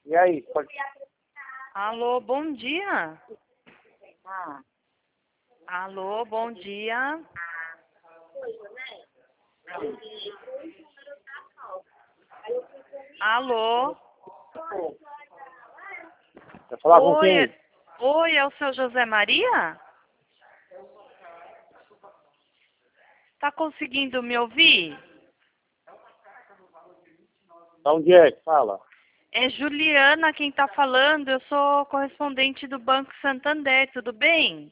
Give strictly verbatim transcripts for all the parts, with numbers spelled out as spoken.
E aí, pode... Alô, bom dia. Ah, Alô, bom dia. Alô. Quer falar com Oi, quem? oi, é o seu José Maria? Tá conseguindo me ouvir? Da onde é que fala? É Juliana quem tá falando, eu sou correspondente do Banco Santander, tudo bem?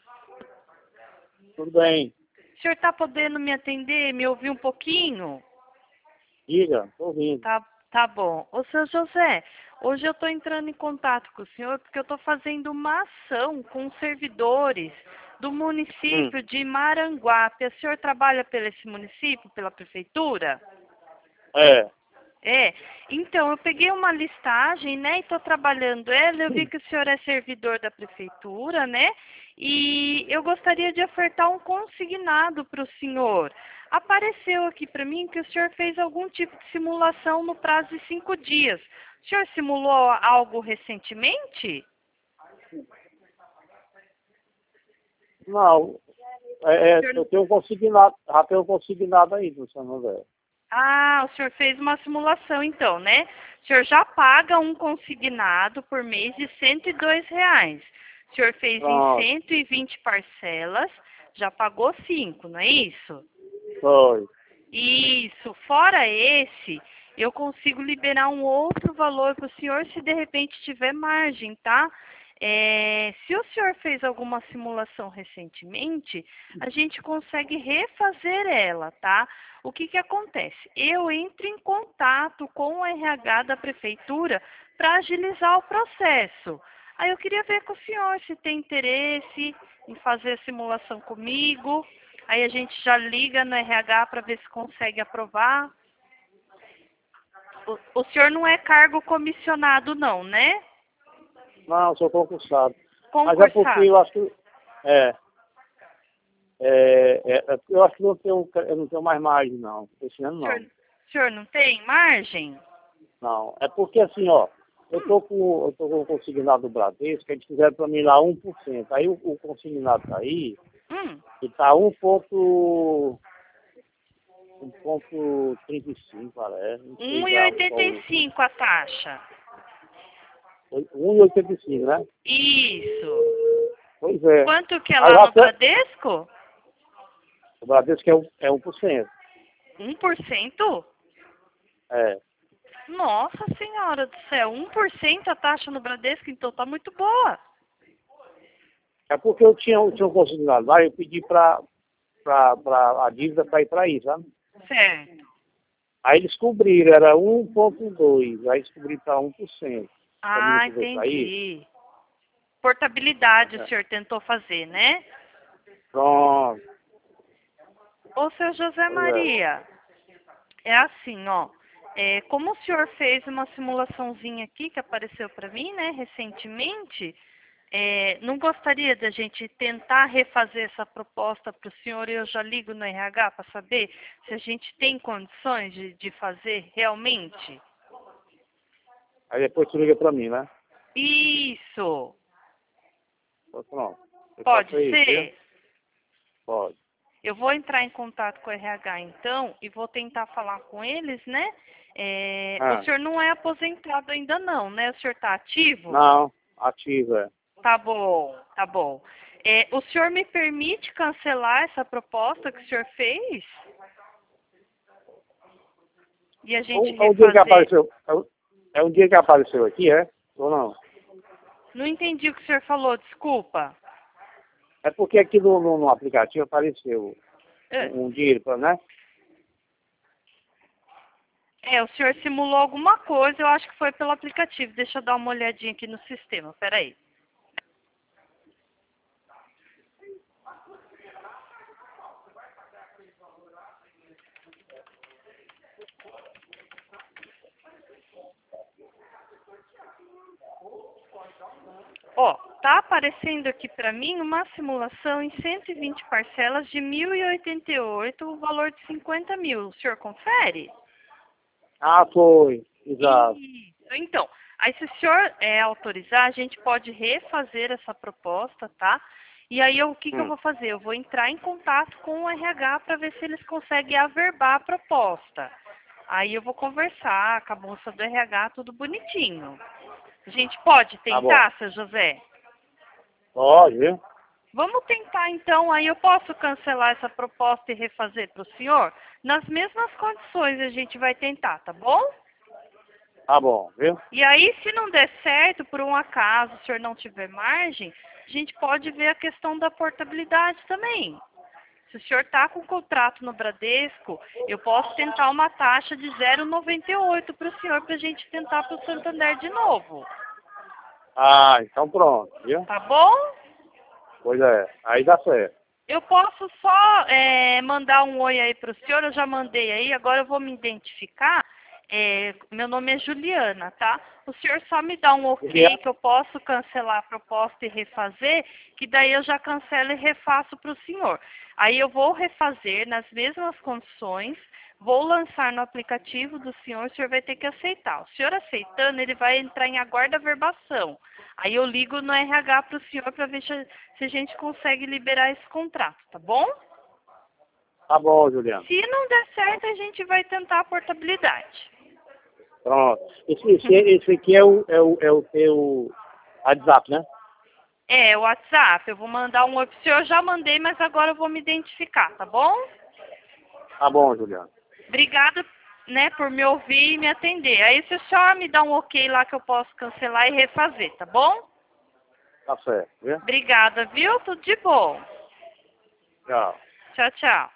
Tudo bem. O senhor tá podendo me atender, me ouvir um pouquinho? Diga, tô ouvindo. Tá, tá bom. Ô, seu José, hoje eu estou entrando em contato com o senhor porque eu estou fazendo uma ação com os servidores do Hum. município de Maranguape. O senhor trabalha pelo esse município, pela prefeitura? É. É. Então, eu peguei uma listagem, né, e estou trabalhando ela. Eu vi que o senhor é servidor da prefeitura, né? E eu gostaria de ofertar um consignado para o senhor. Apareceu aqui para mim que o senhor fez algum tipo de simulação no prazo de cinco dias. O senhor simulou algo recentemente? Não, é, é, O senhor... eu tenho um consignado, já tenho um consignado aí do São José. Ah, o senhor fez uma simulação então, né? O senhor já paga um consignado por mês de cento e dois reais. O senhor fez em Pronto, cento e vinte parcelas, já pagou cinco, não é isso? foi. Isso. Fora esse, eu consigo liberar um outro valor para o senhor se de repente tiver margem, tá? É, se o senhor fez alguma simulação recentemente, a gente consegue refazer ela, tá? O que que acontece? Eu entro em contato com o R H da prefeitura para agilizar o processo. Aí eu queria ver com o senhor se tem interesse em fazer a simulação comigo. Aí a gente já liga no R H para ver se consegue aprovar. O, o senhor não é cargo comissionado não, né? Não, sou concursado. Mas é porque Concursado. eu acho que... É, é, é, é, eu acho que não tenho, eu não tenho mais margem, não. Esse ano O senhor, não. o senhor não tem margem? Não. É porque assim, ó, eu tô com, eu tô com o consignado do Bradesco, eles fizeram para mim lá um por cento. Aí o, o consignado tá aí, Hum, e tá um ponto... um ponto trinta e cinco, parece. Não sei um e já oitenta qual. e cinco a taxa. um e oitenta e cinco, né? Isso. Pois é. Quanto que é Aí lá eu no até, Bradesco? o Bradesco é um, é um por cento. um por cento? É. Nossa senhora do céu, um por cento a taxa no Bradesco, então tá muito boa. É porque eu tinha, eu tinha um consignado lá, eu pedi para a dívida para ir para aí, sabe? Certo. Aí eles cobriram, era um ponto dois, aí eles cobriram para um por cento. Para mim não Ah, poder sair. entendi. Portabilidade o É. senhor tentou fazer, né? Pronto. Ô, seu José Pois é. Maria, é assim, ó. É, como o senhor fez uma simulaçãozinha aqui que apareceu para mim, né, recentemente, é, não gostaria da gente tentar refazer essa proposta para o senhor e eu já ligo no R H para saber se a gente tem condições de, de fazer realmente? Aí depois tu liga para mim, né? Isso, Pois pronto. Eu pode faço isso, viu? ser? Pode. Eu vou entrar em contato com o R H então e vou tentar falar com eles, né? É, o Ah, senhor não é aposentado ainda não, né? O senhor está ativo? não, ativo, é. Tá bom, tá bom. É, o senhor me permite cancelar essa proposta que o senhor fez? E a Um, gente é um dia que refazer? apareceu, é um, é um dia que apareceu aqui, é? Ou não? Não entendi o que o senhor falou, desculpa. É porque aqui no, no, no aplicativo apareceu É, um, um dinheiro, pra- né? é, o senhor simulou alguma coisa, eu acho que foi pelo aplicativo. Deixa eu dar uma olhadinha aqui no sistema, peraí. Ó, tá aparecendo aqui pra mim uma simulação em cento e vinte parcelas de mil e oitenta e oito, o valor de cinquenta mil. O senhor confere? Ah, foi. Exato. Isso. Então, Aí, se o senhor é, autorizar, a gente pode refazer essa proposta, tá? E aí, eu, o que, que eu Hum. vou fazer? Eu vou entrar em contato com o R H para ver se eles conseguem averbar a proposta. Aí, eu vou conversar com a moça do R H, tudo bonitinho. A gente pode Tá bom. tentar, seu José? Pode, viu? Vamos tentar, então. Aí, eu posso cancelar essa proposta e refazer para o senhor? Nas mesmas condições a gente vai tentar, tá bom? Tá bom, viu? E aí, se não der certo, por um acaso, o senhor não tiver margem, a gente pode ver a questão da portabilidade também. Se o senhor está com contrato no Bradesco, eu posso tentar uma taxa de zero vírgula noventa e oito para o senhor, para a gente tentar para o Santander de novo. Ah, então pronto, viu? Tá bom? Pois é, aí dá certo. Eu posso só é, mandar um oi aí para o senhor, eu já mandei aí, agora eu vou me identificar. É, meu nome é Juliana, tá? O senhor só me dá um ok Juliana. que eu posso cancelar a proposta e refazer, que daí eu já cancelo e refaço para o senhor. Aí eu vou refazer nas mesmas condições, vou lançar no aplicativo do senhor, o senhor vai ter que aceitar. O senhor aceitando, ele vai entrar em aguarda verbação. Aí eu ligo no R H para o senhor para ver se se a gente consegue liberar esse contrato, tá bom? Tá bom, Juliana. Se não der certo, a gente vai tentar a portabilidade. Pronto. Esse, esse, esse aqui é o, é o, é o teu WhatsApp, né? É, o WhatsApp, eu vou mandar um oi pro senhor, eu já mandei, mas agora eu vou me identificar, tá bom? Tá bom, Juliana. Obrigada, né, por me ouvir e me atender. Aí se o senhor me dá um ok lá que eu posso cancelar e refazer, tá bom? Tá certo, viu? Obrigada, viu? Tudo de bom. Tchau. Tchau, tchau.